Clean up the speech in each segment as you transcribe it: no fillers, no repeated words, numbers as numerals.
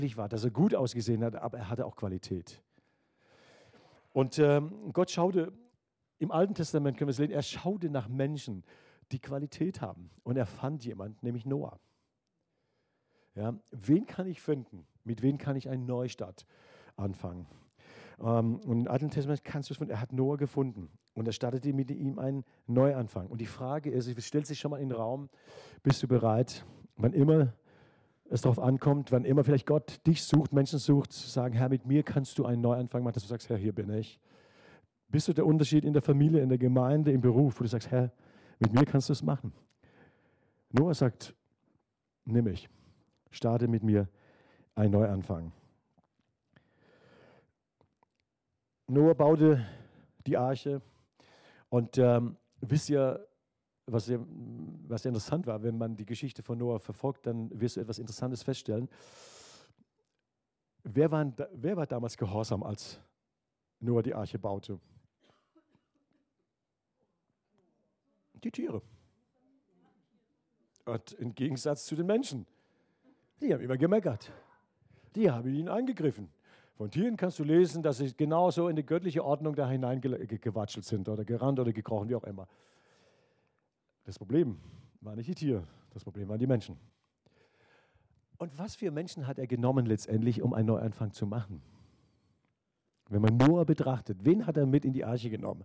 war, dass er gut ausgesehen hat, aber er hatte auch Qualität. Und Gott schaute, im Alten Testament können wir es lesen, er schaute nach Menschen, die Qualität haben. Und er fand jemanden, nämlich Noah. Ja, wen kann ich finden? Mit wem kann ich einen Neustart anfangen? Und im Alten Testament kannst du es finden, er hat Noah gefunden. Und er startete mit ihm einen Neuanfang. Und die Frage ist, es stellt sich schon mal in den Raum, bist du bereit, wann immer es darauf ankommt, wann immer vielleicht Gott dich sucht, Menschen sucht, zu sagen, Herr, mit mir kannst du einen Neuanfang machen, dass du sagst, Herr, hier bin ich. Bist du der Unterschied in der Familie, in der Gemeinde, im Beruf, wo du sagst, Herr, mit mir kannst du es machen. Noah sagt, nimm mich, starte mit mir einen Neuanfang. Noah baute die Arche und wisst ihr, was sehr interessant war, wenn man die Geschichte von Noah verfolgt, dann wirst du etwas Interessantes feststellen. Wer war damals gehorsam, als Noah die Arche baute? Die Tiere. Und im Gegensatz zu den Menschen. Die haben immer gemeckert. Die haben ihn angegriffen. Von Tieren kannst du lesen, dass sie genauso in die göttliche Ordnung da hineingewatschelt sind oder gerannt oder gekrochen, wie auch immer. Das Problem war nicht die Tiere, das Problem waren die Menschen. Und was für Menschen hat er genommen letztendlich, um einen Neuanfang zu machen? Wenn man Noah betrachtet, wen hat er mit in die Arche genommen?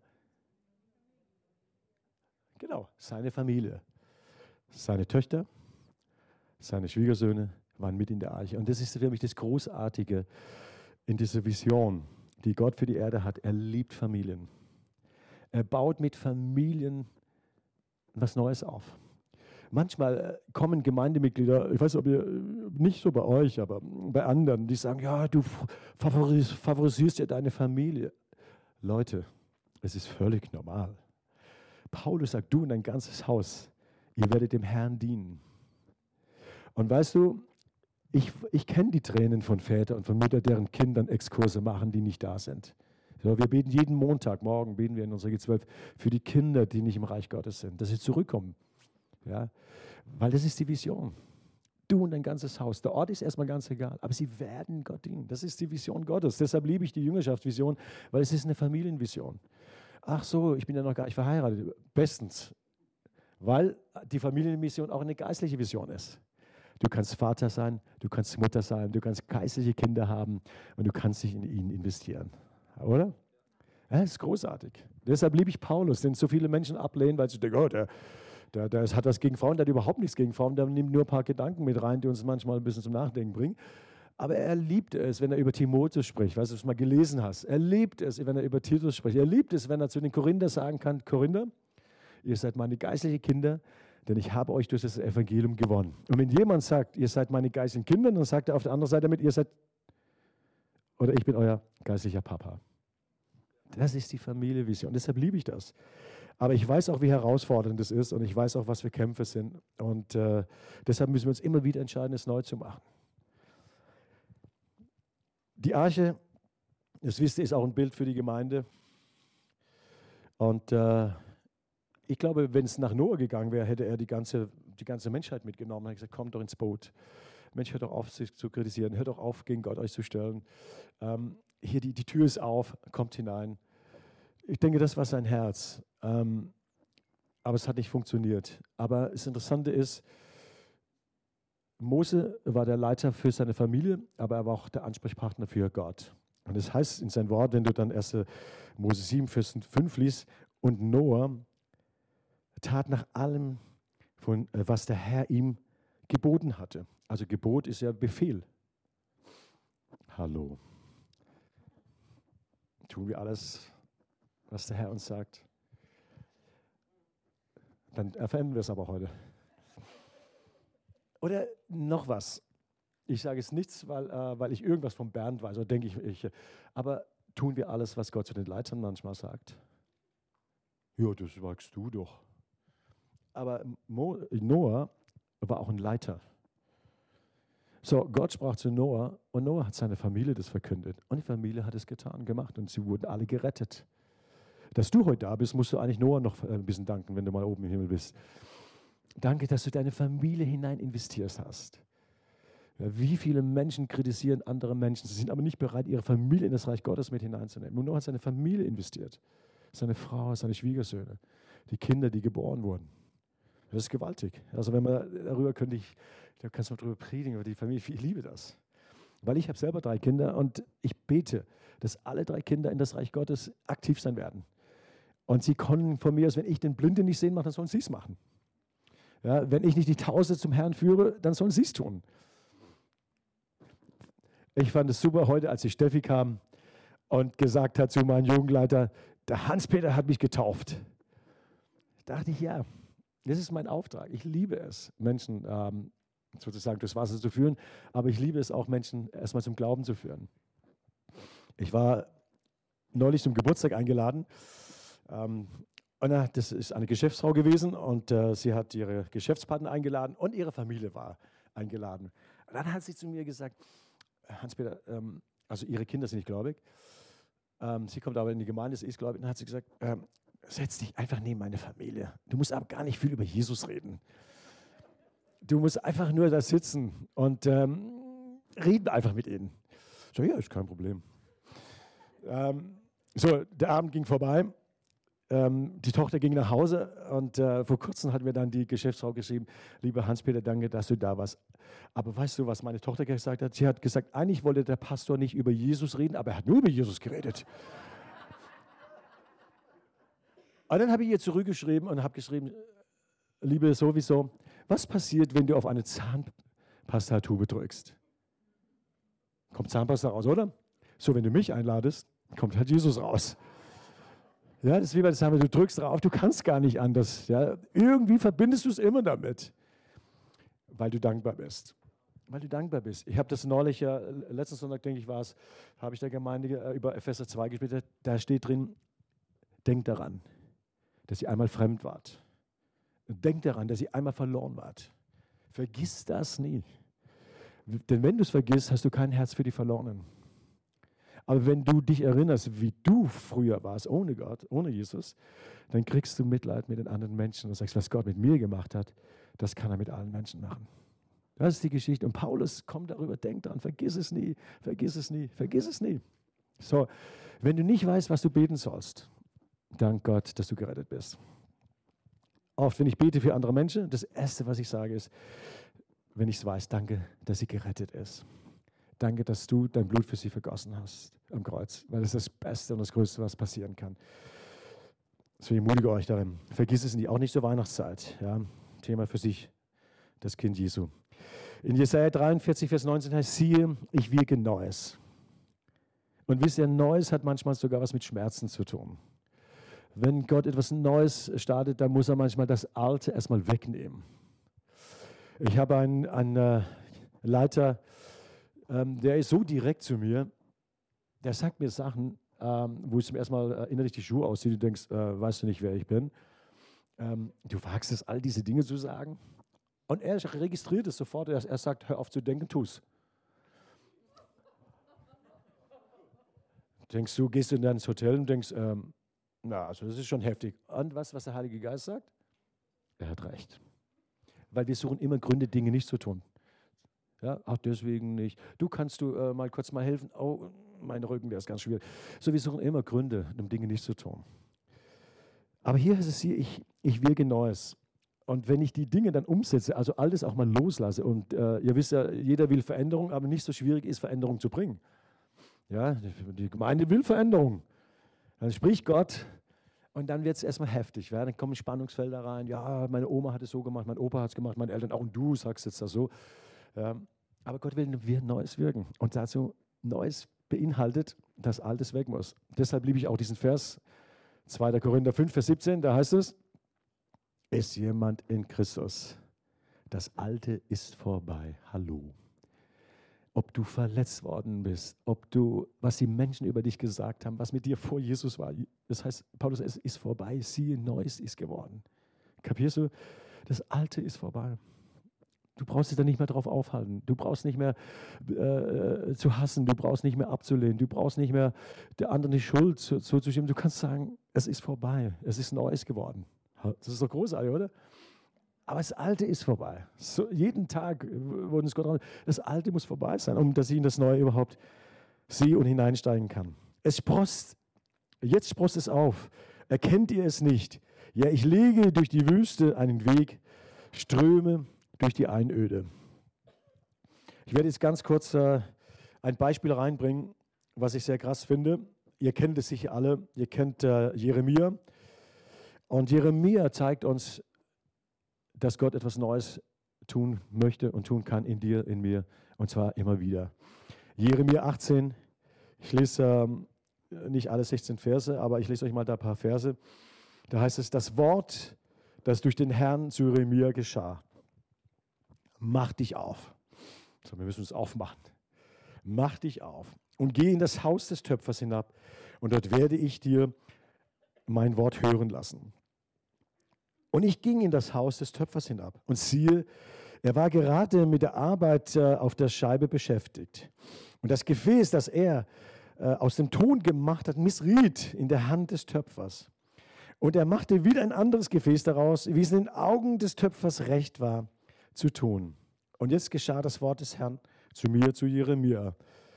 Genau, seine Familie. Seine Töchter, seine Schwiegersöhne waren mit in der Arche. Und das ist für mich das Großartige in dieser Vision, die Gott für die Erde hat. Er liebt Familien. Er baut mit Familien was Neues auf. Manchmal kommen Gemeindemitglieder, ich weiß ob ihr, nicht so bei euch, aber bei anderen, die sagen, ja, du favorisierst ja deine Familie. Leute, es ist völlig normal. Paulus sagt, du und dein ganzes Haus, ihr werdet dem Herrn dienen. Und weißt du, ich kenne die Tränen von Vätern und von Müttern, deren Kindern Exkurse machen, die nicht da sind. So, wir beten jeden Montagmorgen, beten wir in unserer G12 für die Kinder, die nicht im Reich Gottes sind, dass sie zurückkommen. Ja? Weil das ist die Vision. Du und dein ganzes Haus. Der Ort ist erstmal ganz egal, aber sie werden Gott dienen. Das ist die Vision Gottes. Deshalb liebe ich die Jüngerschaftsvision, weil es ist eine Familienvision. Ach so, ich bin ja noch gar nicht verheiratet. Bestens. Weil die Familienmission auch eine geistliche Vision ist. Du kannst Vater sein, du kannst Mutter sein, du kannst geistliche Kinder haben und du kannst dich in ihn investieren. Oder? Ja, das ist großartig. Deshalb liebe ich Paulus, den so viele Menschen ablehnen, weil sie denken, oh, der hat was gegen Frauen, der hat überhaupt nichts gegen Frauen, der nimmt nur ein paar Gedanken mit rein, die uns manchmal ein bisschen zum Nachdenken bringen. Aber er liebt es, wenn er über Timotheus spricht, weißt du, was du mal gelesen hast. Er liebt es, wenn er über Titus spricht. Er liebt es, wenn er zu den Korinther sagen kann, Korinther, ihr seid meine geistlichen Kinder, denn ich habe euch durch das Evangelium gewonnen. Und wenn jemand sagt, ihr seid meine geistlichen Kinder, dann sagt er auf der anderen Seite damit, ihr seid, oder ich bin euer geistlicher Papa. Das ist die Familienvision. Deshalb liebe ich das. Aber ich weiß auch, wie herausfordernd das ist und ich weiß auch, was für Kämpfe sind. Und deshalb müssen wir uns immer wieder entscheiden, es neu zu machen. Die Arche, das wisst ihr, ist auch ein Bild für die Gemeinde. Und ich glaube, wenn es nach Noah gegangen wäre, hätte er die ganze Menschheit mitgenommen. Er hat gesagt, kommt doch ins Boot. Mensch, hört doch auf, sich zu kritisieren. Hört doch auf, gegen Gott euch zu stellen. Hier, die Tür ist auf, kommt hinein. Ich denke, das war sein Herz. Aber es hat nicht funktioniert. Aber das Interessante ist, Mose war der Leiter für seine Familie, aber er war auch der Ansprechpartner für Gott. Und das heißt in sein Wort, wenn du dann 1. Mose 7, Vers 5 liest, und Noah tat nach allem, was der Herr ihm geboten hatte. Also Gebot ist ja Befehl. Hallo. Tun wir alles, was der Herr uns sagt? Dann verändern wir es aber heute. Oder noch was. Ich sage es nichts, weil ich irgendwas von Bernd weiß, oder denke ich. Aber tun wir alles, was Gott zu den Leitern manchmal sagt? Ja, das sagst du doch. Aber Noah war auch ein Leiter. So, Gott sprach zu Noah und Noah hat seine Familie das verkündet. Und die Familie hat es gemacht und sie wurden alle gerettet. Dass du heute da bist, musst du eigentlich Noah noch ein bisschen danken, wenn du mal oben im Himmel bist. Danke, dass du deine Familie hinein investiert hast. Ja, wie viele Menschen kritisieren andere Menschen, sie sind aber nicht bereit, ihre Familie in das Reich Gottes mit hineinzunehmen. Und Noah hat seine Familie investiert, seine Frau, seine Schwiegersöhne, die Kinder, die geboren wurden. Das ist gewaltig. Also wenn man darüber da kannst du darüber predigen, über die Familie. Ich liebe das. Weil ich habe selber 3 Kinder und ich bete, dass alle 3 Kinder in das Reich Gottes aktiv sein werden. Und sie können von mir aus, wenn ich den Blinden nicht sehen mache, dann sollen sie es machen. Ja, wenn ich nicht die Tausende zum Herrn führe, dann sollen sie es tun. Ich fand es super heute, als die Steffi kam und gesagt hat zu meinem Jugendleiter, der Hans-Peter hat mich getauft. Da dachte ich, ja, das ist mein Auftrag. Ich liebe es, Menschen sozusagen durchs Wasser zu führen, aber ich liebe es auch, Menschen erstmal zum Glauben zu führen. Ich war neulich zum Geburtstag eingeladen. Das ist eine Geschäftsfrau gewesen und sie hat ihre Geschäftspartner eingeladen und ihre Familie war eingeladen. Und dann hat sie zu mir gesagt, Hans-Peter, also ihre Kinder sind nicht gläubig, sie kommt aber in die Gemeinde, sie ist gläubig, und dann hat sie gesagt, setz dich einfach neben meine Familie. Du musst aber gar nicht viel über Jesus reden. Du musst einfach nur da sitzen und reden einfach mit ihnen. So, ja, ist kein Problem. So, der Abend ging vorbei. Die Tochter ging nach Hause und vor kurzem hat mir dann die Geschäftsfrau geschrieben, lieber Hans-Peter, danke, dass du da warst. Aber weißt du, was meine Tochter gesagt hat? Sie hat gesagt, eigentlich wollte der Pastor nicht über Jesus reden, aber er hat nur über Jesus geredet. Und dann habe ich ihr zurückgeschrieben und habe geschrieben, liebe sowieso, was passiert, wenn du auf eine Zahnpastatube drückst? Kommt Zahnpasta raus, oder? So, wenn du mich einladest, kommt halt Jesus raus. Ja, das ist wie bei der Zahnpasta, du drückst drauf, du kannst gar nicht anders. Ja? Irgendwie verbindest du es immer damit, weil du dankbar bist. Weil du dankbar bist. Ich habe das neulich, letzten Sonntag, denke ich, war es, habe ich der Gemeinde über Epheser 2 gespielt, da steht drin, denkt daran, dass ihr einmal fremd wart. Denkt daran, dass ihr einmal verloren wart. Vergiss das nie. Denn wenn du es vergisst, hast du kein Herz für die Verlorenen. Aber wenn du dich erinnerst, wie du früher warst, ohne Gott, ohne Jesus, dann kriegst du Mitleid mit den anderen Menschen und sagst, was Gott mit mir gemacht hat, das kann er mit allen Menschen machen. Das ist die Geschichte. Und Paulus kommt darüber, denk daran, vergiss es nie, vergiss es nie, vergiss es nie. So, wenn du nicht weißt, was du beten sollst, dank Gott, dass du gerettet bist. Oft, wenn ich bete für andere Menschen, das Erste, was ich sage, ist, wenn ich es weiß, danke, dass sie gerettet ist. Danke, dass du dein Blut für sie vergossen hast am Kreuz, weil das ist das Beste und das Größte, was passieren kann. Deswegen ermutige euch darin. Vergiss es nicht, auch nicht zur Weihnachtszeit. Ja, Thema für sich, das Kind Jesu. In Jesaja 43, Vers 19 heißt, siehe, ich wirke Neues. Und wisst ihr, Neues hat manchmal sogar was mit Schmerzen zu tun. Wenn Gott etwas Neues startet, dann muss er manchmal das Alte erstmal wegnehmen. Ich habe einen Leiter, der ist so direkt zu mir, der sagt mir Sachen, wo ich zum ersten Mal innerlich die Schuhe ausziehe, du denkst, weißt du nicht, wer ich bin. Du wagst es, all diese Dinge zu sagen. Und er registriert es sofort, er sagt, hör auf zu denken, tu's. Denkst du, gehst du dann ins Hotel und denkst, also das ist schon heftig. Und was der Heilige Geist sagt? Er hat recht. Weil wir suchen immer Gründe, Dinge nicht zu tun. Ja, auch deswegen nicht. Kannst du mal kurz mal helfen? Oh, mein Rücken, der ist ganz schwierig. So, wir suchen immer Gründe, um Dinge nicht zu tun. Aber hier ist es hier, ich wirke Neues. Und wenn ich die Dinge dann umsetze, also alles auch mal loslasse, und ihr wisst ja, jeder will Veränderung, aber nicht so schwierig ist, Veränderung zu bringen. Ja, die Gemeinde will Veränderung. Dann spricht Gott und dann wird es erstmal heftig. Ja? Dann kommen Spannungsfelder rein. Ja, meine Oma hat es so gemacht, mein Opa hat es gemacht, meine Eltern auch, und du sagst jetzt das so. Ja, aber Gott will Neues wirken. Und dazu Neues beinhaltet, dass Altes weg muss. Deshalb liebe ich auch diesen Vers, 2. Korinther 5, Vers 17, da heißt es, ist jemand in Christus? Das Alte ist vorbei. Hallo. Ob du verletzt worden bist, was die Menschen über dich gesagt haben, was mit dir vor Jesus war. Das heißt, Paulus, es ist vorbei, siehe, Neues ist geworden. Kapierst du? Das Alte ist vorbei. Du brauchst dich da nicht mehr drauf aufhalten. Du brauchst nicht mehr zu hassen. Du brauchst nicht mehr abzulehnen. Du brauchst nicht mehr der anderen die Schuld zuzustimmen. Du kannst sagen, es ist vorbei. Es ist Neues geworden. Das ist doch großartig, oder? Aber das Alte ist vorbei. So, jeden Tag, wo uns Gott, das Alte muss vorbei sein, um dass ich in das Neue überhaupt sehe und hineinsteigen kann. Es sproßt, jetzt sproßt es auf. Erkennt ihr es nicht? Ja, ich lege durch die Wüste einen Weg, Ströme durch die Einöde. Ich werde jetzt ganz kurz ein Beispiel reinbringen, was ich sehr krass finde. Ihr kennt es sicher alle. Ihr kennt Jeremia. Und Jeremia zeigt uns, dass Gott etwas Neues tun möchte und tun kann in dir, in mir, und zwar immer wieder. Jeremia 18, ich lese nicht alle 16 Verse, aber ich lese euch mal da ein paar Verse. Da heißt es, das Wort, das durch den Herrn zu Jeremia geschah. Mach dich auf. So, wir müssen uns aufmachen. Mach dich auf und geh in das Haus des Töpfers hinab und dort werde ich dir mein Wort hören lassen. Und ich ging in das Haus des Töpfers hinab und siehe, er war gerade mit der Arbeit auf der Scheibe beschäftigt. Und das Gefäß, das er aus dem Ton gemacht hat, missriet in der Hand des Töpfers. Und er machte wieder ein anderes Gefäß daraus, wie es in den Augen des Töpfers recht war, zu tun. Und jetzt geschah das Wort des Herrn zu mir, zu Jeremia.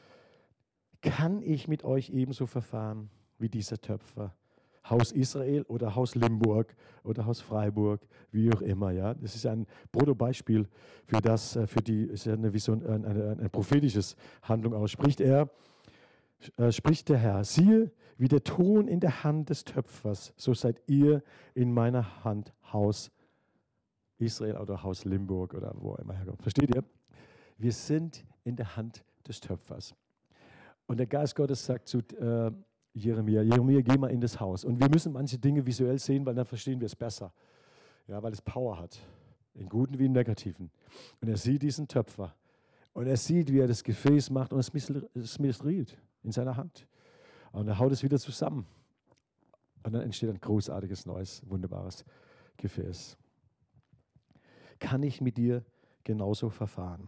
Kann ich mit euch ebenso verfahren wie dieser Töpfer? Haus Israel oder Haus Limburg oder Haus Freiburg, wie auch immer. Ja? Das ist ein Protobeispiel für das, ist ja eine Vision, ein prophetisches Handlung aus. Spricht der Herr, siehe, wie der Ton in der Hand des Töpfers, so seid ihr in meiner Hand, Haus Israel oder Haus Limburg oder wo immer herkommt. Versteht ihr? Wir sind in der Hand des Töpfers. Und der Geist Gottes sagt zu Jeremia, geh mal in das Haus. Und wir müssen manche Dinge visuell sehen, weil dann verstehen wir es besser. Ja, weil es Power hat, in guten wie in negativen. Und er sieht diesen Töpfer. Und er sieht, wie er das Gefäß macht und es missriet in seiner Hand. Und er haut es wieder zusammen. Und dann entsteht ein großartiges, neues, wunderbares Gefäß. Kann ich mit dir genauso verfahren?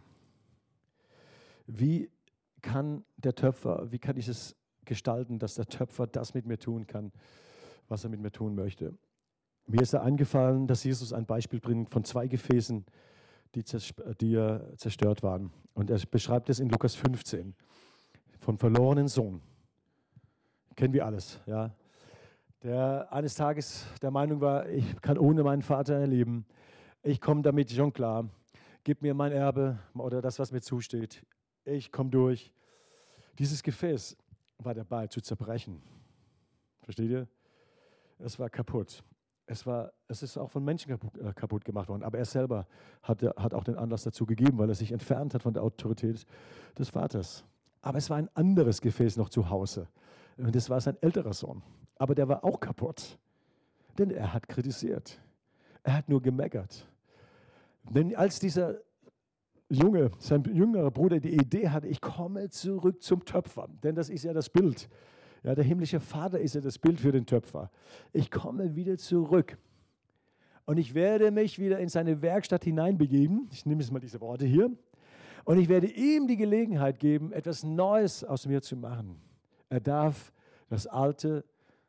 Wie kann ich es gestalten, dass der Töpfer das mit mir tun kann, was er mit mir tun möchte? Mir ist da eingefallen, dass Jesus ein Beispiel bringt von 2 Gefäßen, die zerstört waren. Und er beschreibt es in Lukas 15, vom verlorenen Sohn. Kennen wir alles, ja? Der eines Tages der Meinung war, ich kann ohne meinen Vater leben. Ich komme damit schon klar. Gib mir mein Erbe oder das, was mir zusteht. Ich komme durch. Dieses Gefäß war dabei zu zerbrechen. Versteht ihr? Es war kaputt. Es ist auch von Menschen kaputt gemacht worden. Aber er selber hat auch den Anlass dazu gegeben, weil er sich entfernt hat von der Autorität des Vaters. Aber es war ein anderes Gefäß noch zu Hause. Und das war sein älterer Sohn. Aber der war auch kaputt. Denn er hat kritisiert. Er hat nur gemeckert. Denn als dieser Junge, sein jüngerer Bruder, die Idee hatte, ich komme zurück zum Töpfer. Denn das ist ja das Bild. Ja, der himmlische Vater ist ja das Bild für den Töpfer. Ich komme wieder zurück. Und ich werde mich wieder in seine Werkstatt hineinbegeben. Ich nehme jetzt mal diese Worte hier. Und ich werde ihm die Gelegenheit geben, etwas Neues aus mir zu machen. Er darf das Alte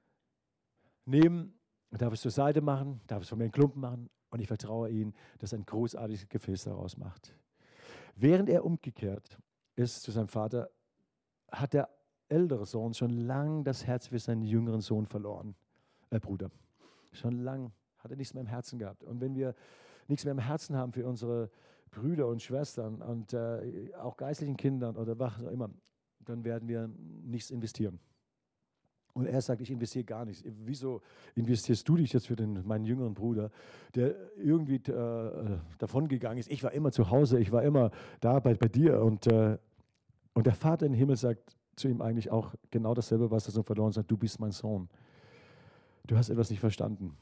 nehmen, er darf es zur Seite machen, darf es von mir einen Klumpen machen. Und ich vertraue ihm, dass er ein großartiges Gefäß daraus macht. Während er umgekehrt ist zu seinem Vater, hat der ältere Sohn schon lange das Herz für seinen jüngeren Sohn verloren. Bruder. Schon lange hat er nichts mehr im Herzen gehabt. Und wenn wir nichts mehr im Herzen haben für unsere Brüder und Schwestern und auch geistlichen Kindern oder was auch immer, dann werden wir nichts investieren. Und er sagt, ich investiere gar nichts. Wieso investierst du dich jetzt für meinen jüngeren Bruder, der irgendwie davon gegangen ist? Ich war immer zu Hause, ich war immer da bei dir. Und der Vater im Himmel sagt zu ihm eigentlich auch genau dasselbe, was er so verloren sagt, du bist mein Sohn. Du hast etwas nicht verstanden.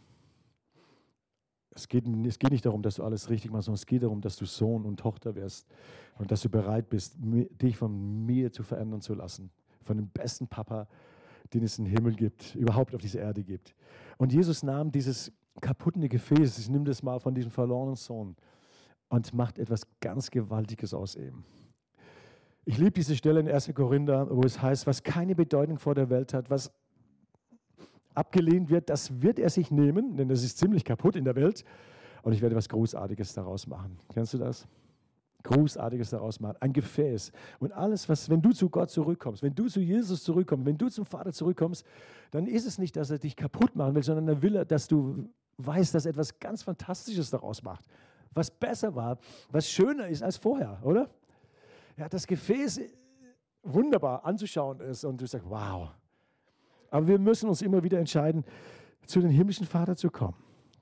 Es geht nicht darum, dass du alles richtig machst, sondern es geht darum, dass du Sohn und Tochter wirst und dass du bereit bist, dich von mir zu verändern zu lassen. Von dem besten Papa, den es im Himmel gibt, überhaupt auf dieser Erde gibt. Und Jesus nahm dieses kaputte Gefäß, ich nehme das mal von diesem verlorenen Sohn und macht etwas ganz Gewaltiges aus ihm. Ich liebe diese Stelle in 1. Korinther, wo es heißt, was keine Bedeutung vor der Welt hat, was abgelehnt wird, das wird er sich nehmen, denn das ist ziemlich kaputt in der Welt. und ich werde was Großartiges daraus machen. Kennst du das? Großartiges daraus machen, ein Gefäß. Und alles, wenn du zu Gott zurückkommst, wenn du zu Jesus zurückkommst, wenn du zum Vater zurückkommst, dann ist es nicht, dass er dich kaputt machen will, sondern er will, dass du weißt, dass er etwas ganz Fantastisches daraus macht. Was besser war, was schöner ist als vorher, oder? Ja, das Gefäß wunderbar anzuschauen ist und du sagst, wow. Aber wir müssen uns immer wieder entscheiden, zu dem himmlischen Vater zu kommen.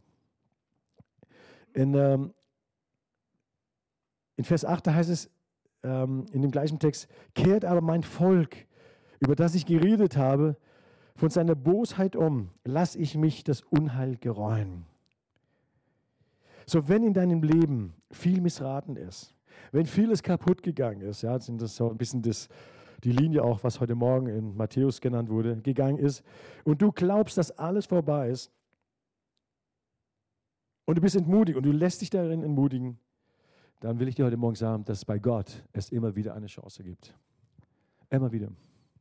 In Vers 8, da heißt es in dem gleichen Text, kehrt aber mein Volk, über das ich geredet habe, von seiner Bosheit um, lass ich mich das Unheil gereuen. So, wenn in deinem Leben viel missraten ist, wenn vieles kaputt gegangen ist, ja, sind das so ein bisschen die Linie auch, was heute Morgen in Matthäus genannt wurde, gegangen ist, und du glaubst, dass alles vorbei ist, und du bist entmutigt und du lässt dich darin entmutigen, dann will ich dir heute Morgen sagen, dass bei Gott es immer wieder eine Chance gibt. Immer wieder.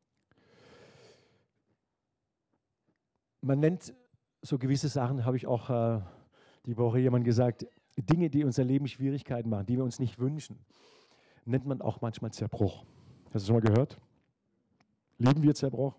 Man nennt so gewisse Sachen, habe ich auch die Woche jemand gesagt, Dinge, die unser Leben Schwierigkeiten machen, die wir uns nicht wünschen, nennt man auch manchmal Zerbruch. Hast du das schon mal gehört? Lieben wir Zerbruch?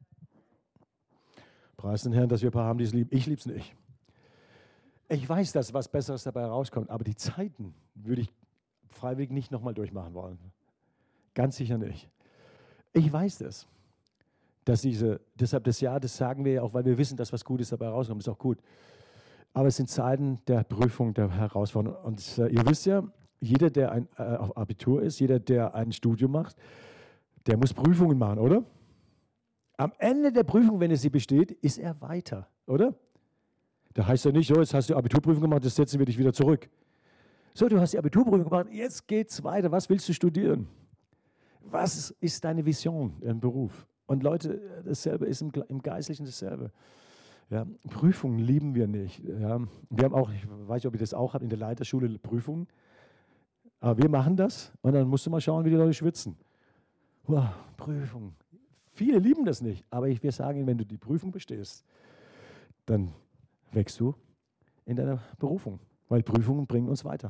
Preis den Herrn, dass wir ein paar haben, die es lieben. Ich liebe es nicht. Ich weiß, dass was Besseres dabei rauskommt, aber die Zeiten würde ich freiwillig nicht nochmal durchmachen wollen. Ganz sicher nicht. Ich weiß das. Deshalb das Jahr, das sagen wir ja auch, weil wir wissen, dass was Gutes dabei rauskommt, ist auch gut. Aber es sind Zeiten der Prüfung, der Herausforderung. Und ihr wisst ja, jeder, der auf Abitur ist, jeder, der ein Studium macht, der muss Prüfungen machen, oder? Am Ende der Prüfung, wenn er sie besteht, ist er weiter, oder? Da heißt ja nicht, so, jetzt hast du Abiturprüfung gemacht, jetzt setzen wir dich wieder zurück. So, du hast die Abiturprüfung gemacht, jetzt geht's weiter. Was willst du studieren? Was ist deine Vision im Beruf? Und Leute, dasselbe ist im Geistlichen dasselbe. Ja, Prüfungen lieben wir nicht. Ja. Wir haben auch, ich weiß nicht, ob ihr das auch habt, in der Leiterschule Prüfungen. Aber wir machen das und dann musst du mal schauen, wie die Leute schwitzen. Wow, Prüfung. Viele lieben das nicht, aber wir sagen ihnen, wenn du die Prüfung bestehst, dann wächst du in deiner Berufung, weil Prüfungen bringen uns weiter.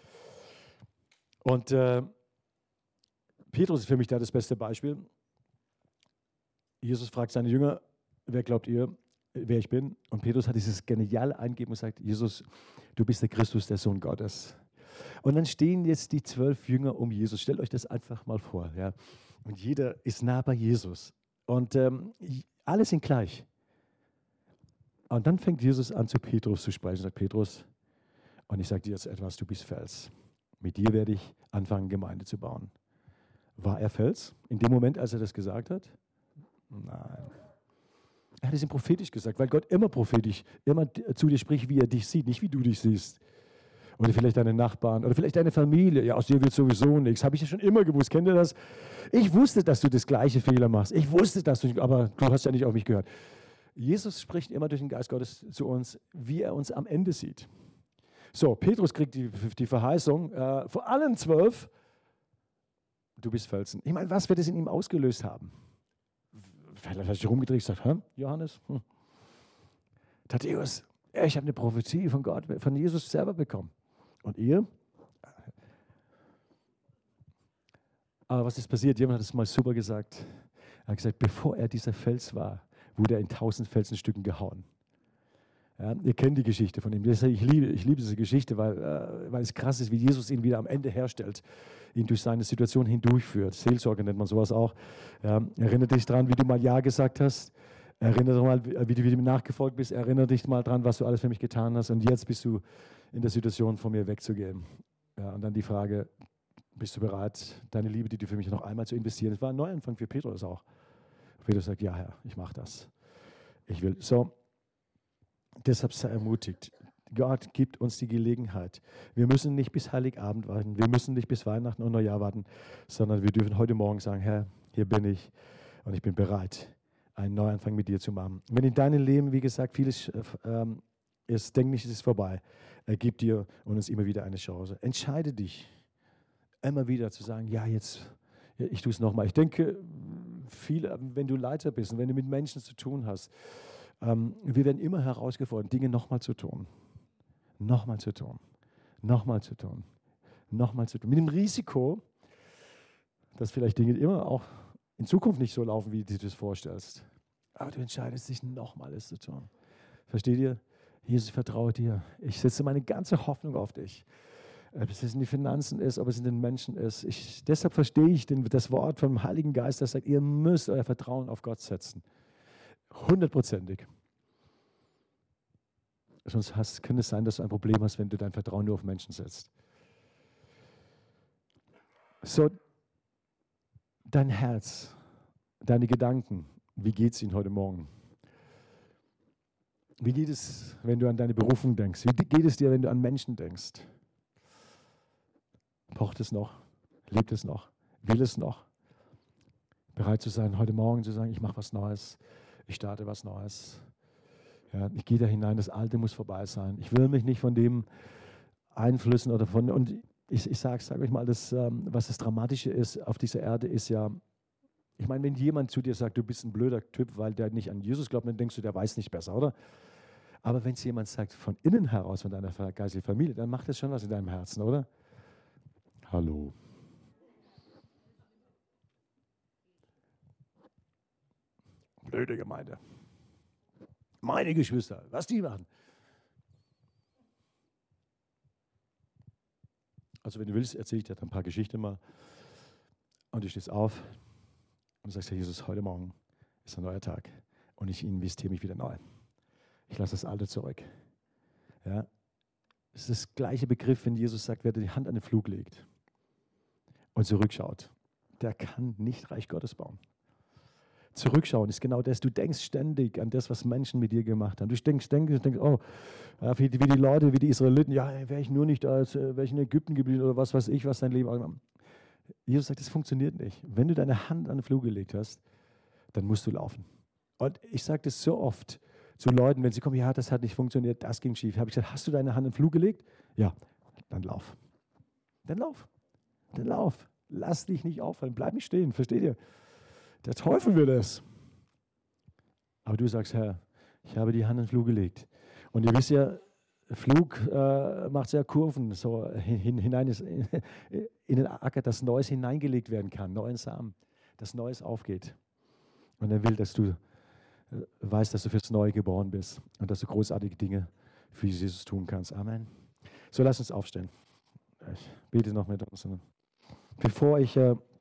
Und Petrus ist für mich da das beste Beispiel. Jesus fragt seine Jünger, wer glaubt ihr, wer ich bin? Und Petrus hat dieses geniale Eingeben und sagt, Jesus, du bist der Christus, der Sohn Gottes. Und dann stehen jetzt die 12 Jünger um Jesus. Stellt euch das einfach mal vor. Ja? Und jeder ist nah bei Jesus. Und alle sind gleich. Und dann fängt Jesus an, zu Petrus zu sprechen. Er sagt, Petrus, und ich sage dir jetzt etwas, du bist Fels. Mit dir werde ich anfangen, Gemeinde zu bauen. War er Fels in dem Moment, als er das gesagt hat? Nein. Er hat es ihm prophetisch gesagt, weil Gott immer prophetisch, immer zu dir spricht, wie er dich sieht, nicht wie du dich siehst. Oder vielleicht deine Nachbarn oder vielleicht deine Familie. Ja, aus dir wird sowieso nichts. Habe ich ja schon immer gewusst. Kennt ihr das? Ich wusste, dass du das gleiche Fehler machst. Ich wusste, aber du hast ja nicht auf mich gehört. Jesus spricht immer durch den Geist Gottes zu uns, wie er uns am Ende sieht. So, Petrus kriegt die Verheißung, vor allen 12, du bist Felsen. Ich meine, was wird es in ihm ausgelöst haben? Vielleicht hat er sich rumgedreht und gesagt, Johannes, Thaddäus, ich habe eine Prophezie von Gott, von Jesus selber bekommen. Und ihr? Aber was ist passiert? Jemand hat es mal super gesagt. Er hat gesagt, bevor er dieser Fels war, wurde er in 1000 Felsenstücken gehauen. Ja, ihr kennt die Geschichte von ihm. Ich liebe diese Geschichte, weil es krass ist, wie Jesus ihn wieder am Ende herstellt, ihn durch seine Situation hindurchführt. Seelsorge nennt man sowas auch. Ja, erinnere dich daran, wie du mal Ja gesagt hast. Erinnere dich mal, wie du mir nachgefolgt bist. Erinnere dich mal daran, was du alles für mich getan hast. Und jetzt bist du in der Situation, von mir wegzugehen. Ja, und dann die Frage, bist du bereit, deine Liebe, die du für mich noch einmal zu investieren? Das war ein Neuanfang für Petrus auch. Petrus sagt, ja, Herr, ich mache das. Ich will. So, deshalb sei ermutigt. Gott gibt uns die Gelegenheit. Wir müssen nicht bis Heiligabend warten. Wir müssen nicht bis Weihnachten und Neujahr warten, sondern wir dürfen heute Morgen sagen, Herr, hier bin ich und ich bin bereit, einen Neuanfang mit dir zu machen. Wenn in deinem Leben, wie gesagt, vieles ist, denk nicht, es ist vorbei. Er gibt dir und uns immer wieder eine Chance. Entscheide dich, immer wieder zu sagen, ja, jetzt, ich tue es nochmal. Ich denke, viele, wenn du Leiter bist und wenn du mit Menschen zu tun hast, wir werden immer herausgefordert, Dinge nochmal zu tun. nochmal zu tun, nochmal zu tun, nochmal zu tun. Mit dem Risiko, dass vielleicht Dinge immer auch in Zukunft nicht so laufen, wie du dir das vorstellst. Aber du entscheidest dich nochmal, es zu tun. Versteht ihr? Jesus, ich vertraue dir. Ich setze meine ganze Hoffnung auf dich. Ob es in die Finanzen ist, ob es in den Menschen ist. Deshalb verstehe ich das Wort vom Heiligen Geist, das sagt, ihr müsst euer Vertrauen auf Gott setzen. 100%ig. Sonst könnte es sein, dass du ein Problem hast, wenn du dein Vertrauen nur auf Menschen setzt. So, dein Herz, deine Gedanken, wie geht es Ihnen heute Morgen? Wie geht es, wenn du an deine Berufung denkst? Wie geht es dir, wenn du an Menschen denkst? Pocht es noch? Lebt es noch? Will es noch? Bereit zu sein, heute Morgen zu sagen, ich mache was Neues, ich starte was Neues. Ja, ich gehe da hinein, das Alte muss vorbei sein. Ich will mich nicht von dem Einflüssen oder von, und ich sage euch mal, was das Dramatische ist auf dieser Erde, ist ja, ich meine, wenn jemand zu dir sagt, du bist ein blöder Typ, weil der nicht an Jesus glaubt, dann denkst du, der weiß nicht besser, oder? Aber wenn es jemand sagt, von innen heraus, von deiner geistlichen Familie, dann macht das schon was in deinem Herzen, oder? Hallo. Blöde Gemeinde. Meine Geschwister, was die machen. Also wenn du willst, erzähle ich dir ein paar Geschichten mal. Und du stehst auf und sagst, Herr Jesus, heute Morgen ist ein neuer Tag. Und ich investiere mich wieder neu. Ich lasse das Alte zurück. Ja? Es ist das gleiche Begriff, wenn Jesus sagt, wer die Hand an den Flug legt und zurückschaut, der kann nicht Reich Gottes bauen. Zurückschauen ist genau das. Du denkst ständig an das, was Menschen mit dir gemacht haben. Du denkst, oh, wie die Leute, wie die Israeliten, ja, wäre ich nur nicht da, wäre ich in Ägypten geblieben oder was weiß ich, was dein Leben angeht. Jesus sagt, das funktioniert nicht. Wenn du deine Hand an den Flug gelegt hast, dann musst du laufen. Und ich sage das so oft zu Leuten, wenn sie kommen, ja, das hat nicht funktioniert, das ging schief. Habe ich gesagt, hast du deine Hand an den Flug gelegt? Ja, dann lauf. Dann lauf. Dann lauf. Lass dich nicht auffallen, bleib nicht stehen, versteht ihr? Der Teufel will es. Aber du sagst, Herr, ich habe die Hand in den Flug gelegt. Und ihr wisst ja, Flug macht ja Kurven, so hinein ist, in den Acker, dass Neues hineingelegt werden kann, neuen Samen, dass Neues aufgeht. Und er will, dass du weißt, dass du fürs Neue geboren bist und dass du großartige Dinge für Jesus tun kannst. Amen. So, lass uns aufstehen. Ich bete noch mit uns. Bevor ich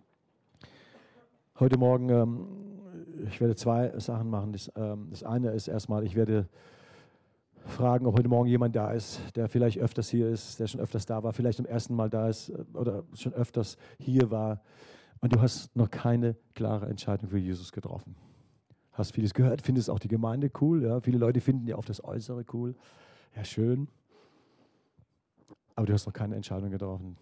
heute Morgen, ich werde zwei Sachen machen. Das eine ist erstmal, ich werde fragen, ob heute Morgen jemand da ist, der vielleicht öfters hier ist, der schon öfters da war, vielleicht zum ersten Mal da ist oder schon öfters hier war und du hast noch keine klare Entscheidung für Jesus getroffen. Hast vieles gehört, findest auch die Gemeinde cool. Ja? Viele Leute finden ja auch das Äußere cool. Ja, schön. Aber du hast noch keine Entscheidung getroffen.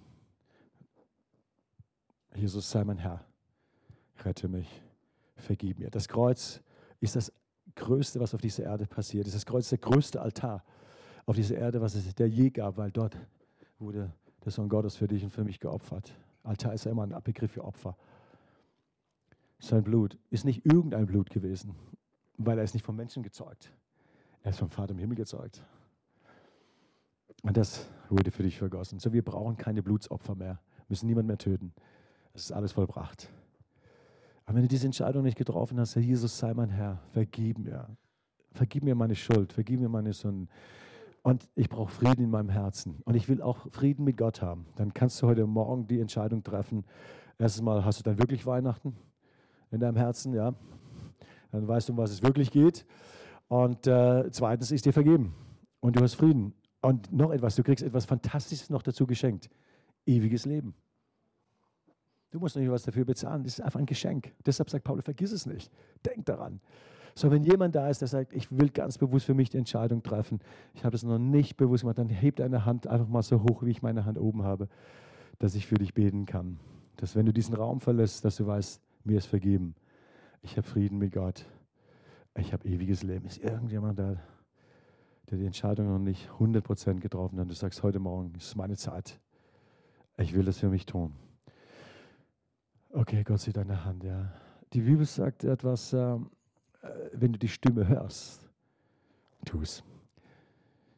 Jesus, sei mein Herr. Rette mich, vergib mir. Das Kreuz ist das Größte, was auf dieser Erde passiert. Das Kreuz ist der größte Altar auf dieser Erde, was es der je gab, weil dort wurde der Sohn Gottes für dich und für mich geopfert. Altar ist ja immer ein Begriff für Opfer. Sein Blut ist nicht irgendein Blut gewesen, weil er ist nicht vom Menschen gezeugt. Er ist vom Vater im Himmel gezeugt. Und das wurde für dich vergossen. So, wir brauchen keine Blutsopfer mehr, müssen niemand mehr töten. Es ist alles vollbracht. Aber wenn du diese Entscheidung nicht getroffen hast, Herr Jesus, sei mein Herr, vergib mir. Vergib mir meine Schuld, vergib mir meine Sünden. Und ich brauche Frieden in meinem Herzen. Und ich will auch Frieden mit Gott haben. Dann kannst du heute Morgen die Entscheidung treffen. Erstens mal, hast du dann wirklich Weihnachten in deinem Herzen? Ja. Dann weißt du, um was es wirklich geht. Und zweitens ist dir vergeben. Und du hast Frieden. Und noch etwas, du kriegst etwas Fantastisches noch dazu geschenkt. Ewiges Leben. Du musst nicht was dafür bezahlen, das ist einfach ein Geschenk. Deshalb sagt Paulus, vergiss es nicht. Denk daran. So, wenn jemand da ist, der sagt, ich will ganz bewusst für mich die Entscheidung treffen, ich habe das noch nicht bewusst gemacht, dann heb deine Hand einfach mal so hoch, wie ich meine Hand oben habe, dass ich für dich beten kann. Dass wenn du diesen Raum verlässt, dass du weißt, mir ist vergeben. Ich habe Frieden mit Gott. Ich habe ewiges Leben. Ist irgendjemand da, der die Entscheidung noch nicht 100% getroffen hat? Du sagst, heute Morgen ist meine Zeit. Ich will das für mich tun. Okay, Gott sieht deine Hand, ja. Die Bibel sagt etwas, wenn du die Stimme hörst, tu es.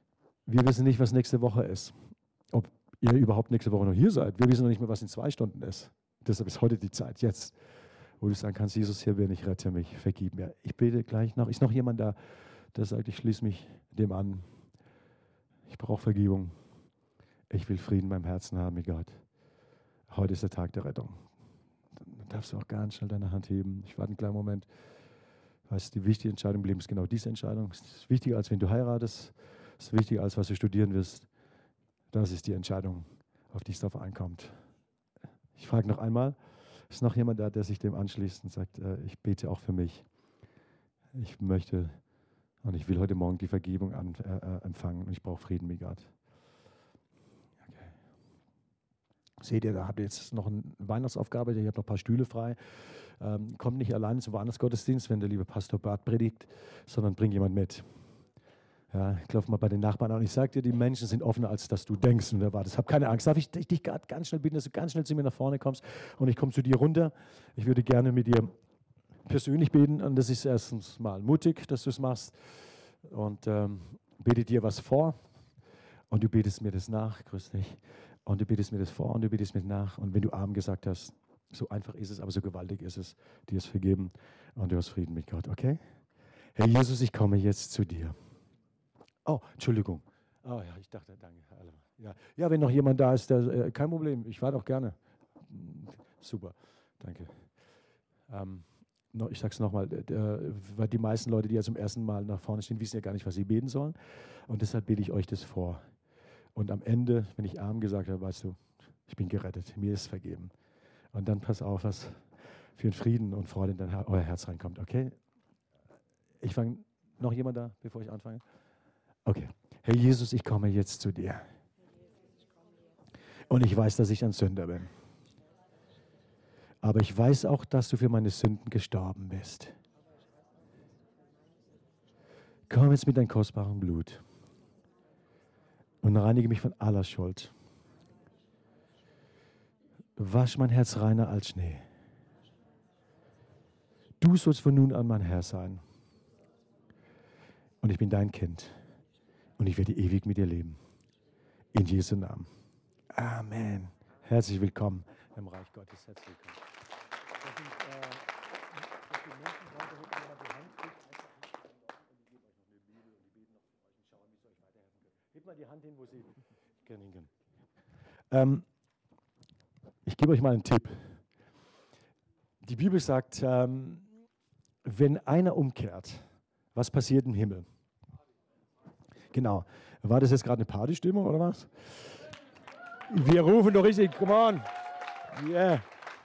Wir wissen nicht, was nächste Woche ist. Ob ihr überhaupt nächste Woche noch hier seid. Wir wissen noch nicht mehr, was in 2 Stunden ist. Deshalb ist heute die Zeit, jetzt, wo du sagen kannst, Jesus, hier bin ich, rette mich, vergib mir. Ich bete gleich noch. Ist noch jemand da, der sagt, ich schließe mich dem an. Ich brauche Vergebung. Ich will Frieden beim Herzen haben mit Gott. Heute ist der Tag der Rettung. Dann darfst du auch ganz schnell deine Hand heben. Ich warte einen kleinen Moment. Weißt, die wichtige Entscheidung im Leben ist genau diese Entscheidung. Es ist wichtiger, als wenn du heiratest. Es ist wichtiger, als was du studieren wirst. Das ist die Entscheidung, auf die es darauf ankommt. Ich frage noch einmal, ist noch jemand da, der sich dem anschließt und sagt, ich bete auch für mich. Ich möchte und ich will heute Morgen die Vergebung empfangen und ich brauche Frieden mit Gott. Okay. Seht ihr, da habt ihr jetzt noch eine Weihnachtsaufgabe, ihr habt noch ein paar Stühle frei. Kommt nicht alleine zum Weihnachtsgottesdienst, wenn der liebe Pastor Bart predigt, sondern bring jemand mit. Ja, ich klopfe mal bei den Nachbarn an und ich sage dir, die Menschen sind offener, als dass du denkst und erwartest. Hab keine Angst. Darf ich dich gerade ganz schnell bitten, dass du ganz schnell zu mir nach vorne kommst und ich komme zu dir runter. Ich würde gerne mit dir persönlich beten und das ist erstens mal mutig, dass du es machst und bete dir was vor und du betest mir das nach, grüß dich, und du betest mir das vor und du betest mir nach und wenn du Amen gesagt hast, so einfach ist es, aber so gewaltig ist es, dir ist vergeben und du hast Frieden mit Gott, okay? Herr Jesus, ich komme jetzt zu dir. Oh, Entschuldigung. Oh ja, ich dachte, danke. Ja, wenn noch jemand da ist, der, kein Problem, ich warte auch gerne. Super, danke. Ich sage es nochmal, weil die meisten Leute, die ja zum ersten Mal nach vorne stehen, wissen ja gar nicht, was sie beten sollen. Und deshalb bete ich euch das vor. Und am Ende, wenn ich Amen gesagt habe, weißt du, ich bin gerettet, mir ist vergeben. Und dann pass auf, was für einen Frieden und Freude in euer Herz reinkommt, okay? Ich fange, noch jemand da, bevor ich anfange? Okay. Herr Jesus, ich komme jetzt zu dir. Und ich weiß, dass ich ein Sünder bin. Aber ich weiß auch, dass du für meine Sünden gestorben bist. Komm jetzt mit deinem kostbaren Blut und reinige mich von aller Schuld. Wasch mein Herz reiner als Schnee. Du sollst von nun an mein Herr sein. Und ich bin dein Kind. Und ich werde ewig mit dir leben. In Jesu Namen. Amen. Herzlich willkommen im Reich Gottes. Herzlich willkommen. Hebt mal die Hand hin, wo Sie können. Ich gebe euch mal einen Tipp. Die Bibel sagt, wenn einer umkehrt, was passiert im Himmel? Genau. War das jetzt gerade eine Partystimmung oder was? Wir rufen doch richtig, come on. Yeah.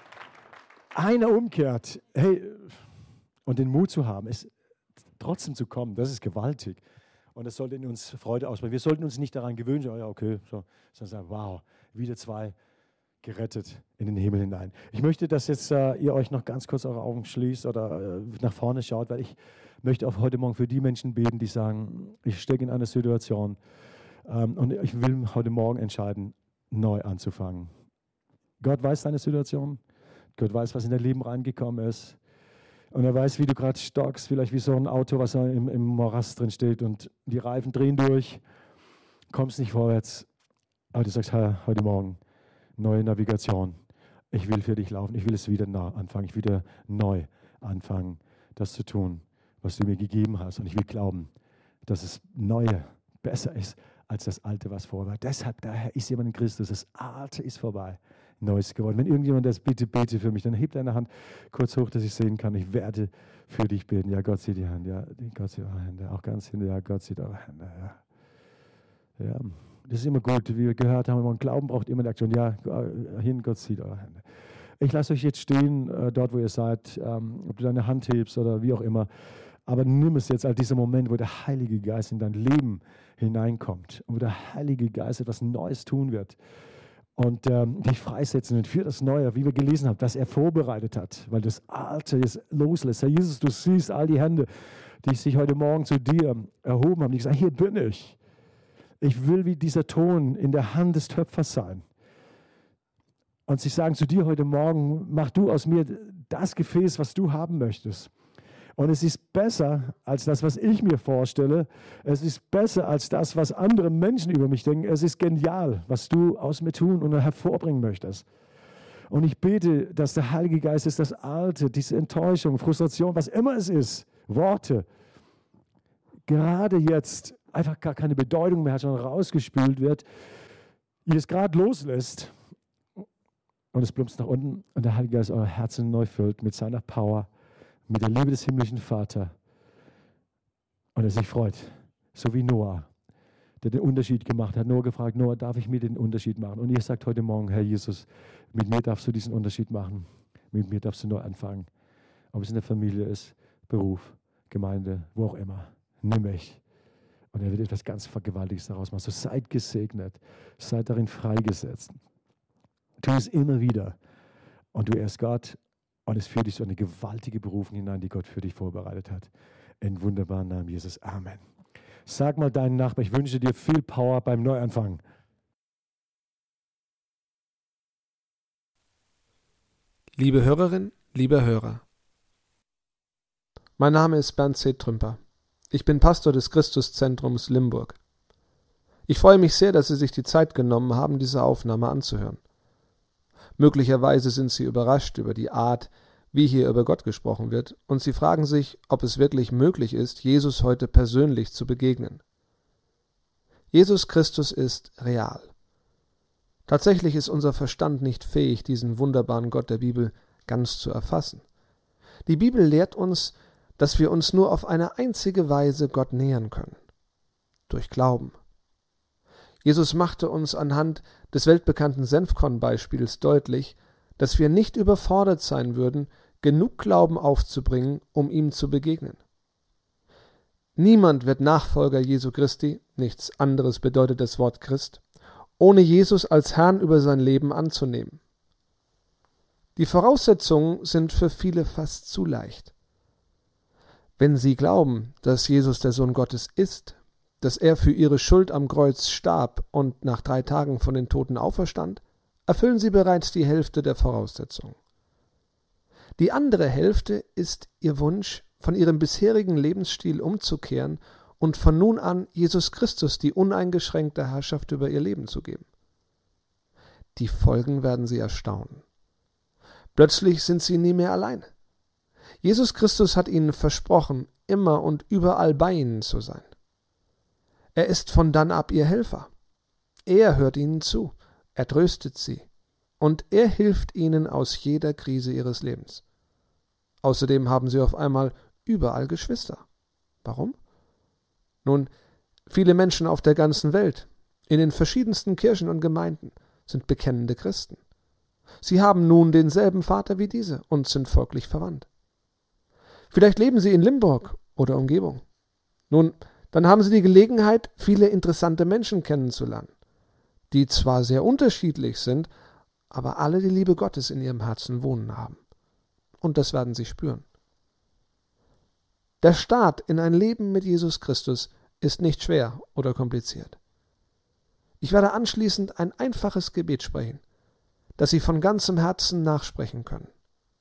Einer umkehrt, hey, und den Mut zu haben, es trotzdem zu kommen, das ist gewaltig. Und das sollte in uns Freude ausbringen. Wir sollten uns nicht daran gewöhnen, oh ja, okay, so, sondern sagen, wow, wieder 2 gerettet in den Himmel hinein. Ich möchte, dass jetzt ihr euch noch ganz kurz eure Augen schließt oder nach vorne schaut, weil ich möchte auch heute Morgen für die Menschen beten, die sagen, ich stecke in einer Situation und ich will heute Morgen entscheiden, neu anzufangen. Gott weiß deine Situation. Gott weiß, was in dein Leben reingekommen ist. Und er weiß, wie du gerade stockst, vielleicht wie so ein Auto, was im Morast drin steht und die Reifen drehen durch, kommst nicht vorwärts. Aber du sagst, Herr, heute Morgen, neue Navigation. Ich will für dich laufen. Ich will es wieder anfangen. Ich will wieder neu anfangen, das zu tun, was du mir gegeben hast. Und ich will glauben, dass das Neue besser ist als das Alte, was vorher war. Deshalb, daher ist jemand in Christus. Das Alte ist vorbei. Neues geworden. Wenn irgendjemand das bitte bete für mich, dann heb deine Hand kurz hoch, dass ich sehen kann. Ich werde für dich beten. Ja, Gott sieht die Hand. Ja, Gott sieht eure Hände. Auch ganz hinten. Ja, Gott sieht eure Hände. Ja. Ja. Das ist immer gut, wie wir gehört haben. Und Glauben braucht immer eine Aktion. Ja, hin, Gott sieht eure Hände. Ich lasse euch jetzt stehen, dort, wo ihr seid, ob du deine Hand hebst oder wie auch immer. Aber nimm es jetzt als dieser Moment, wo der Heilige Geist in dein Leben hineinkommt und wo der Heilige Geist etwas Neues tun wird und dich freisetzen wird für das Neue, wie wir gelesen haben, das er vorbereitet hat, weil das Alte jetzt loslässt. Herr Jesus, du siehst all die Hände, die sich heute Morgen zu dir erhoben haben, die gesagt, hier bin ich. Ich will wie dieser Ton in der Hand des Töpfers sein. Und sie sagen zu dir heute Morgen, mach du aus mir das Gefäß, was du haben möchtest. Und es ist besser als das, was ich mir vorstelle. Es ist besser als das, was andere Menschen über mich denken. Es ist genial, was du aus mir tun und hervorbringen möchtest. Und ich bete, dass der Heilige Geist ist das Alte, diese Enttäuschung, Frustration, was immer es ist, Worte, gerade jetzt einfach gar keine Bedeutung mehr hat, sondern rausgespült wird, ihr es gerade loslässt und es plumpst nach unten und der Heilige Geist euer Herzen neu füllt mit seiner Power, mit der Liebe des himmlischen Vaters und er sich freut, so wie Noah, der den Unterschied gemacht hat. Noah gefragt, Noah, darf ich mir den Unterschied machen? Und ihr sagt heute Morgen, Herr Jesus, mit mir darfst du diesen Unterschied machen. Mit mir darfst du neu anfangen. Ob es in der Familie ist, Beruf, Gemeinde, wo auch immer. Nimm mich. Und er wird etwas ganz Gewaltiges daraus machen. So seid gesegnet, seid darin freigesetzt. Tu es immer wieder. Und du ehrst Gott und es führt dich so eine gewaltige Berufung hinein, die Gott für dich vorbereitet hat. In wunderbaren Namen Jesus. Amen. Sag mal deinen Nachbarn, ich wünsche dir viel Power beim Neuanfang. Liebe Hörerin, lieber Hörer, mein Name ist Bernd C. Trümper. Ich bin Pastor des Christuszentrums Limburg. Ich freue mich sehr, dass Sie sich die Zeit genommen haben, diese Aufnahme anzuhören. Möglicherweise sind Sie überrascht über die Art, wie hier über Gott gesprochen wird, und Sie fragen sich, ob es wirklich möglich ist, Jesus heute persönlich zu begegnen. Jesus Christus ist real. Tatsächlich ist unser Verstand nicht fähig, diesen wunderbaren Gott der Bibel ganz zu erfassen. Die Bibel lehrt uns, dass wir uns nur auf eine einzige Weise Gott nähern können: durch Glauben. Jesus machte uns anhand des weltbekannten Senfkorn-Beispiels deutlich, dass wir nicht überfordert sein würden, genug Glauben aufzubringen, um ihm zu begegnen. Niemand wird Nachfolger Jesu Christi, nichts anderes bedeutet das Wort Christ, ohne Jesus als Herrn über sein Leben anzunehmen. Die Voraussetzungen sind für viele fast zu leicht. Wenn sie glauben, dass Jesus der Sohn Gottes ist, dass er für ihre Schuld am Kreuz starb und nach 3 Tagen von den Toten auferstand, erfüllen sie bereits die Hälfte der Voraussetzungen. Die andere Hälfte ist ihr Wunsch, von ihrem bisherigen Lebensstil umzukehren und von nun an Jesus Christus die uneingeschränkte Herrschaft über ihr Leben zu geben. Die Folgen werden sie erstaunen. Plötzlich sind sie nie mehr allein. Jesus Christus hat ihnen versprochen, immer und überall bei ihnen zu sein. Er ist von dann ab ihr Helfer. Er hört ihnen zu, er tröstet sie und er hilft ihnen aus jeder Krise ihres Lebens. Außerdem haben sie auf einmal überall Geschwister. Warum? Nun, viele Menschen auf der ganzen Welt, in den verschiedensten Kirchen und Gemeinden, sind bekennende Christen. Sie haben nun denselben Vater wie diese und sind folglich verwandt. Vielleicht leben sie in Limburg oder Umgebung. Nun, dann haben sie die Gelegenheit, viele interessante Menschen kennenzulernen, die zwar sehr unterschiedlich sind, aber alle die Liebe Gottes in ihrem Herzen wohnen haben. Und das werden sie spüren. Der Start in ein Leben mit Jesus Christus ist nicht schwer oder kompliziert. Ich werde anschließend ein einfaches Gebet sprechen, das Sie von ganzem Herzen nachsprechen können.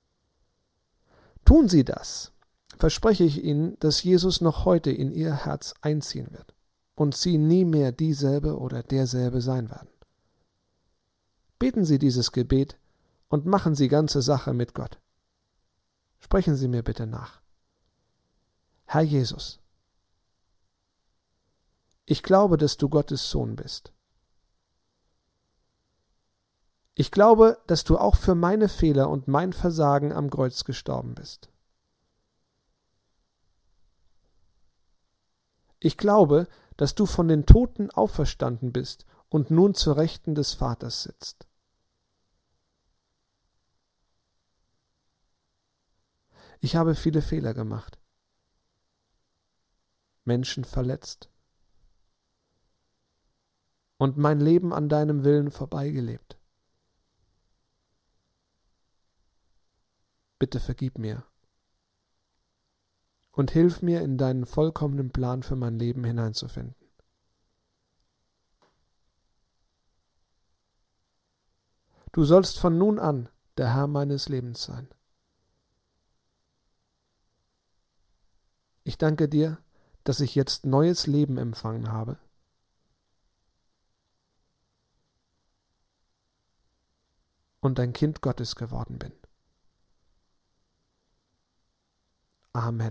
Tun Sie das, verspreche ich Ihnen, dass Jesus noch heute in Ihr Herz einziehen wird und Sie nie mehr dieselbe oder derselbe sein werden. Beten Sie dieses Gebet und machen Sie ganze Sache mit Gott. Sprechen Sie mir bitte nach. Herr Jesus, ich glaube, dass du Gottes Sohn bist. Ich glaube, dass du auch für meine Fehler und mein Versagen am Kreuz gestorben bist. Ich glaube, dass du von den Toten auferstanden bist und nun zur Rechten des Vaters sitzt. Ich habe viele Fehler gemacht, Menschen verletzt und mein Leben an deinem Willen vorbeigelebt. Bitte vergib mir und hilf mir, in deinen vollkommenen Plan für mein Leben hineinzufinden. Du sollst von nun an der Herr meines Lebens sein. ich danke dir, dass ich jetzt neues Leben empfangen habe. Und ein Kind Gottes geworden bin. Amen.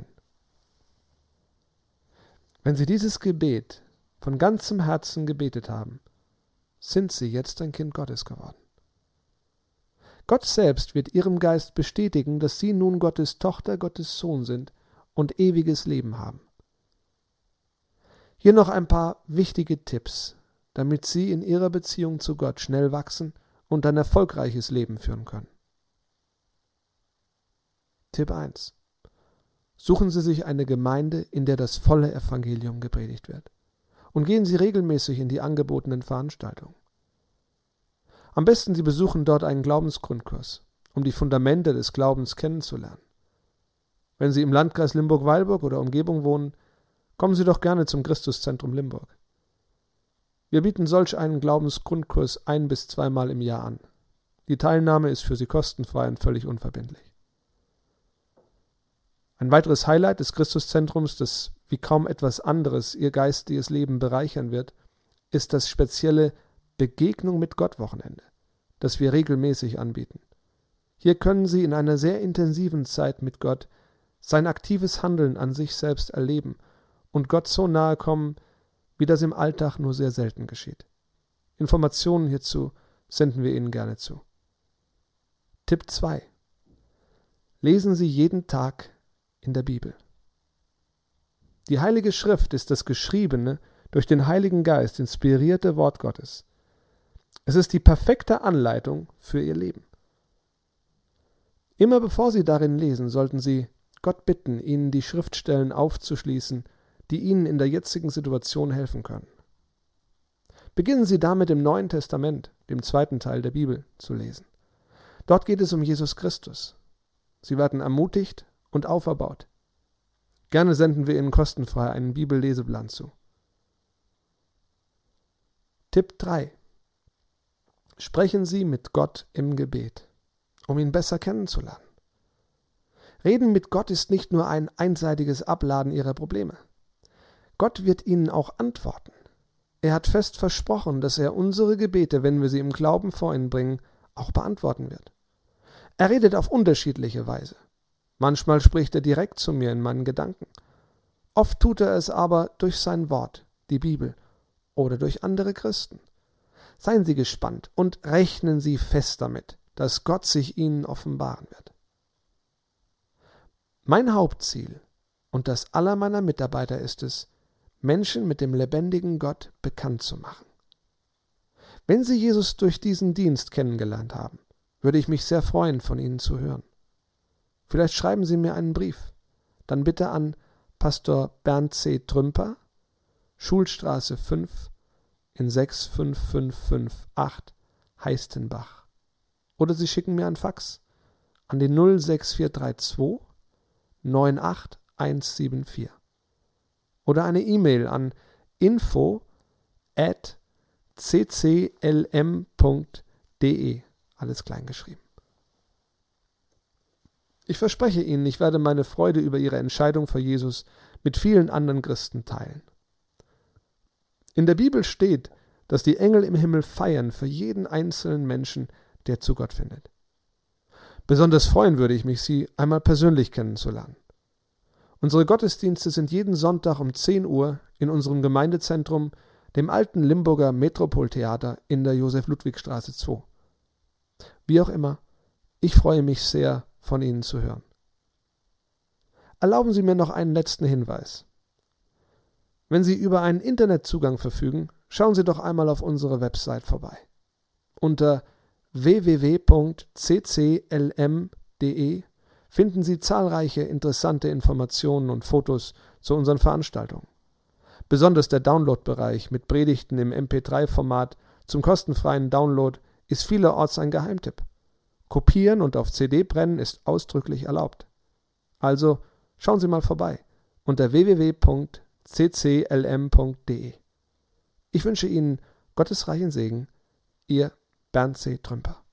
Wenn Sie dieses Gebet von ganzem Herzen gebetet haben, sind Sie jetzt ein Kind Gottes geworden. Gott selbst wird Ihrem Geist bestätigen, dass Sie nun Gottes Tochter, Gottes Sohn sind und ewiges Leben haben. Hier noch ein paar wichtige Tipps, damit Sie in Ihrer Beziehung zu Gott schnell wachsen und ein erfolgreiches Leben führen können. Tipp 1. Suchen Sie sich eine Gemeinde, in der das volle Evangelium gepredigt wird. Und gehen Sie regelmäßig in die angebotenen Veranstaltungen. Am besten Sie besuchen dort einen Glaubensgrundkurs, um die Fundamente des Glaubens kennenzulernen. Wenn Sie im Landkreis Limburg-Weilburg oder Umgebung wohnen, kommen Sie doch gerne zum Christuszentrum Limburg. Wir bieten solch einen Glaubensgrundkurs 1- bis 2-mal im Jahr an. Die Teilnahme ist für Sie kostenfrei und völlig unverbindlich. Ein weiteres Highlight des Christuszentrums, das wie kaum etwas anderes Ihr geistiges Leben bereichern wird, ist das spezielle Begegnung mit Gott-Wochenende, das wir regelmäßig anbieten. Hier können Sie in einer sehr intensiven Zeit mit Gott sein aktives Handeln an sich selbst erleben und Gott so nahe kommen, wie das im Alltag nur sehr selten geschieht. Informationen hierzu senden wir Ihnen gerne zu. Tipp 2. Lesen Sie jeden Tag in der Bibel. Die Heilige Schrift ist das geschriebene, durch den Heiligen Geist inspirierte Wort Gottes. Es ist die perfekte Anleitung für Ihr Leben. Immer bevor Sie darin lesen, sollten Sie Gott bitten, Ihnen die Schriftstellen aufzuschließen, die Ihnen in der jetzigen Situation helfen können. Beginnen Sie damit im Neuen Testament, dem 2. Teil der Bibel, zu lesen. Dort geht es um Jesus Christus. Sie werden ermutigt und auferbaut. Gerne senden wir Ihnen kostenfrei einen Bibelleseplan zu. Tipp 3. Sprechen Sie mit Gott im Gebet, um ihn besser kennenzulernen. Reden mit Gott ist nicht nur ein einseitiges Abladen Ihrer Probleme. Gott wird Ihnen auch antworten. Er hat fest versprochen, dass er unsere Gebete, wenn wir sie im Glauben vor ihn bringen, auch beantworten wird. Er redet auf unterschiedliche Weise. Manchmal spricht er direkt zu mir in meinen Gedanken. Oft tut er es aber durch sein Wort, die Bibel, oder durch andere Christen. Seien Sie gespannt und rechnen Sie fest damit, dass Gott sich Ihnen offenbaren wird. Mein Hauptziel und das aller meiner Mitarbeiter ist es, Menschen mit dem lebendigen Gott bekannt zu machen. Wenn Sie Jesus durch diesen Dienst kennengelernt haben, würde ich mich sehr freuen, von Ihnen zu hören. Vielleicht schreiben Sie mir einen Brief, dann bitte an Pastor Bernd C. Trümper, Schulstraße 5 in 65558 Heistenbach. Oder Sie schicken mir einen Fax an die 06432 98174. Oder eine E-Mail an info@cclm.de, alles klein geschrieben. Ich verspreche Ihnen, ich werde meine Freude über Ihre Entscheidung für Jesus mit vielen anderen Christen teilen. In der Bibel steht, dass die Engel im Himmel feiern für jeden einzelnen Menschen, der zu Gott findet. Besonders freuen würde ich mich, Sie einmal persönlich kennenzulernen. Unsere Gottesdienste sind jeden Sonntag um 10 Uhr in unserem Gemeindezentrum, dem alten Limburger Metropoltheater in der Josef-Ludwig-Straße 2. Wie auch immer, ich freue mich sehr, von Ihnen zu hören. Erlauben Sie mir noch einen letzten Hinweis. Wenn Sie über einen Internetzugang verfügen, schauen Sie doch einmal auf unsere Website vorbei. Unter www.cclm.de finden Sie zahlreiche interessante Informationen und Fotos zu unseren Veranstaltungen. Besonders der Download-Bereich mit Predigten im MP3-Format zum kostenfreien Download ist vielerorts ein Geheimtipp. Kopieren und auf CD brennen ist ausdrücklich erlaubt. Also schauen Sie mal vorbei unter www.cclm.de. Ich wünsche Ihnen Gottes reichen Segen, Ihr Bernd C. Trümper.